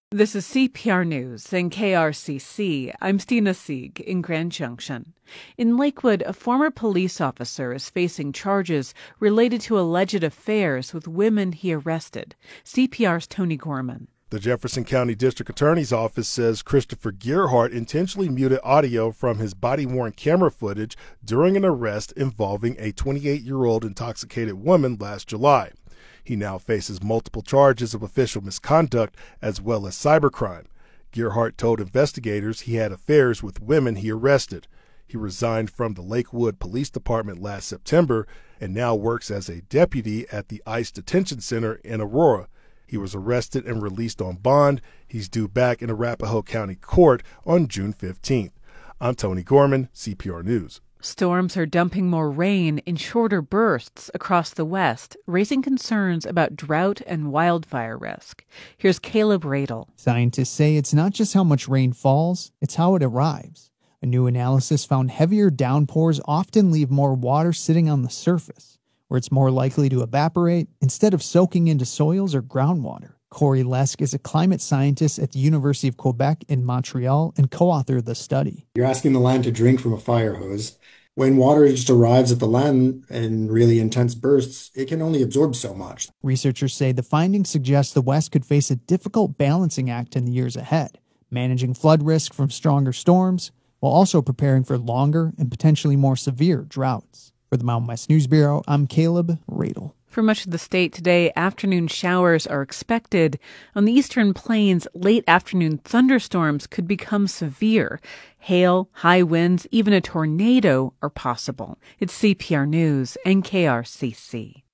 This is CPR News and KRCC. I'm Stina Sieg in Grand Junction. In Lakewood, a former police officer is facing charges related to alleged affairs with women he arrested. CPR's Tony Gorman. The Jefferson County District Attorney's Office says Christopher Gearhart intentionally muted audio from his body-worn camera footage during an arrest involving a 28-year-old intoxicated woman last July. He now faces multiple charges of official misconduct as well as cybercrime. Gearhart told investigators he had affairs with women he arrested. He resigned from the Lakewood Police Department last September and now works as a deputy at the ICE Detention Center in Aurora. He was arrested and released on bond. He's due back in Arapahoe County Court on June 15th. I'm Tony Gorman, CPR News. Storms are dumping more rain in shorter bursts across the West, raising concerns about drought and wildfire risk. Here's Caleb Radel. Scientists say it's not just how much rain falls, it's how it arrives. A new analysis found heavier downpours often leave more water sitting on the surface, where it's more likely to evaporate instead of soaking into soils or groundwater. Corey Lesk is a climate scientist at the University of Quebec in Montreal and co-authored the study. You're asking the land to drink from a fire hose. When water just arrives at the land in really intense bursts, it can only absorb so much. Researchers say the findings suggest the West could face a difficult balancing act in the years ahead, managing flood risk from stronger storms, while also preparing for longer and potentially more severe droughts. For the Mountain West News Bureau, I'm Caleb Radel. For much of the state today, afternoon showers are expected. On the eastern plains, late afternoon thunderstorms could become severe. Hail, high winds, even a tornado are possible. It's CPR News and KRCC.